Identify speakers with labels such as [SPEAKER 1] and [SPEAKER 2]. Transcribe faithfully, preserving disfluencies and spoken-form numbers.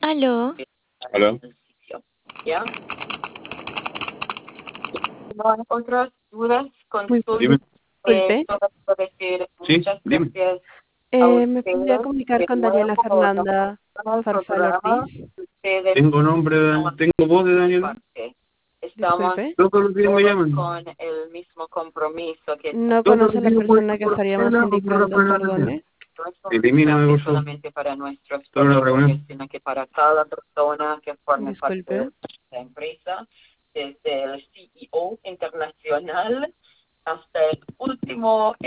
[SPEAKER 1] Aló.
[SPEAKER 2] Hola.
[SPEAKER 3] ¿Ya? No hay otras dudas,
[SPEAKER 2] Dime.
[SPEAKER 3] consultas.
[SPEAKER 4] Disculpe.
[SPEAKER 3] Eh, solo puedo decir
[SPEAKER 2] Sí,
[SPEAKER 3] muchas
[SPEAKER 2] dime.
[SPEAKER 3] gracias a
[SPEAKER 4] Eh, ¿me
[SPEAKER 3] ustedes.
[SPEAKER 4] podría comunicar
[SPEAKER 3] De
[SPEAKER 4] con Daniela
[SPEAKER 3] nuevo,
[SPEAKER 4] Fernanda
[SPEAKER 3] nos
[SPEAKER 4] Farfán
[SPEAKER 3] programa.
[SPEAKER 4] Ortiz?
[SPEAKER 3] Ustedes
[SPEAKER 2] Tengo nombre,
[SPEAKER 3] son
[SPEAKER 2] tengo voz de Daniel.
[SPEAKER 3] parte. Estamos
[SPEAKER 4] Disculpe.
[SPEAKER 2] Todos los días me
[SPEAKER 3] todos
[SPEAKER 2] llaman.
[SPEAKER 3] con el mismo compromiso que
[SPEAKER 4] No
[SPEAKER 2] Todos
[SPEAKER 4] conoce
[SPEAKER 2] los
[SPEAKER 4] a la
[SPEAKER 2] días
[SPEAKER 4] persona que
[SPEAKER 2] por
[SPEAKER 4] estaríamos
[SPEAKER 2] Rafaela, por
[SPEAKER 4] indicando,
[SPEAKER 2] Rafaela
[SPEAKER 4] perdone.
[SPEAKER 3] no es un
[SPEAKER 2] Elimíname,
[SPEAKER 3] mensaje
[SPEAKER 2] por favor.
[SPEAKER 3] solamente para nuestros
[SPEAKER 2] Toda una
[SPEAKER 3] colegas,
[SPEAKER 2] reunión.
[SPEAKER 3] sino que para cada persona que forme parte
[SPEAKER 4] Disculpe.
[SPEAKER 3] de la empresa, desde el C E O internacional hasta el último